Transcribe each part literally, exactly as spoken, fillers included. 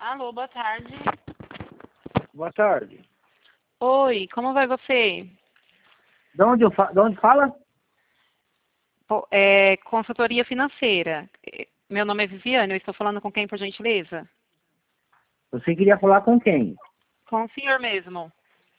Alô, boa tarde. Boa tarde. Oi, como vai você? De onde, eu fa... de onde fala? Po- É, consultoria financeira. É, Meu nome é Viviane, eu estou falando com quem, por gentileza? Você queria falar com quem? Com o senhor mesmo.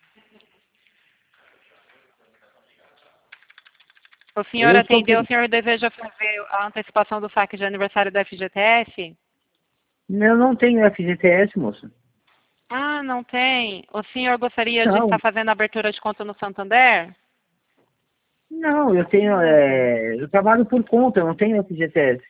O senhor Eu sou atendeu, o quem? senhor deseja fazer a antecipação do saque de aniversário da F G T S? Eu não tenho F G T S, moça. Ah, não tem. O senhor gostaria de estar Não. fazendo a abertura de conta no Santander? Não, eu tenho. É... Eu trabalho por conta, eu não tenho F G T S.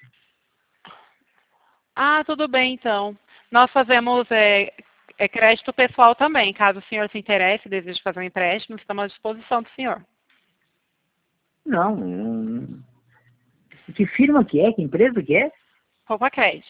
Ah, tudo bem, então. Nós fazemos é, é, crédito pessoal também. Caso o senhor se interesse, deseje fazer um empréstimo, estamos à disposição do senhor. Não. hum, Que firma que é? Que empresa que é? Poupa crédito.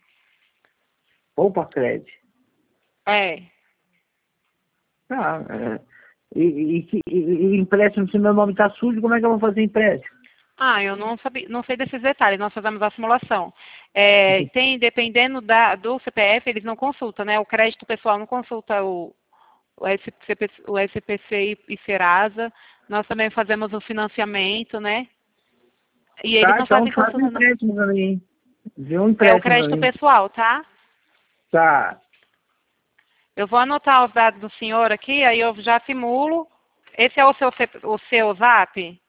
Poupa Crédito. É. Tá. é. E, e, e, e empréstimo, se meu nome está sujo, como é que eu vou fazer empréstimo? Ah, eu não, sabi, não sei desses detalhes, nós fazemos a simulação. É, tem, dependendo da, do C P F, eles não consultam, né? O crédito pessoal não consulta o, o, S C P, o S P C e Serasa. Nós também fazemos o financiamento, né? E eles Tá, não então fazem faz um consulta, não. empréstimo pra mim. Vê um É o empréstimo pra crédito mim. pessoal, tá? Tá. Eu vou anotar os dados do senhor aqui, aí eu já simulo. Esse é o seu, C- o seu zap?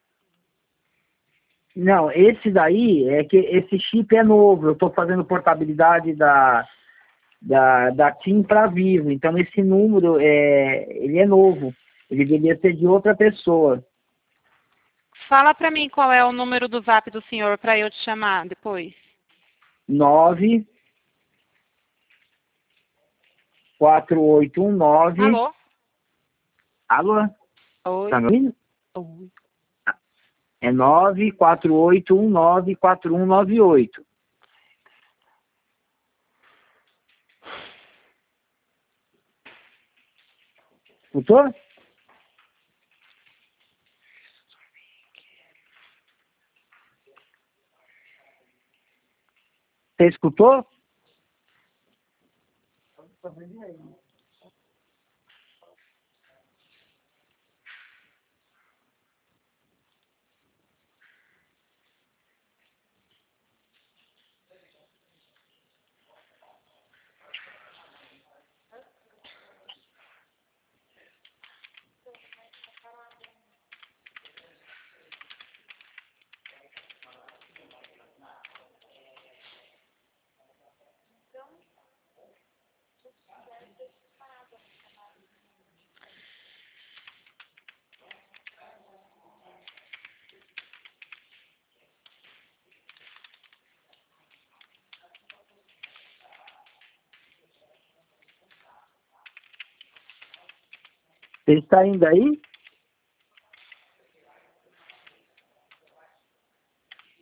Não, esse daí é que esse chip é novo. Eu estou fazendo portabilidade da, da, da TIM para Vivo. Então esse número é, ele é novo. Ele deveria ser de outra pessoa. Fala pra mim qual é o número do zap do senhor para eu te chamar depois. nove quatro oito um nove. Alô? Alô? Tá Oi. me ouvindo? Oi. É nove quatro oito um nove quatro um nove oito. Escutou? Você escutou? Você está indo aí?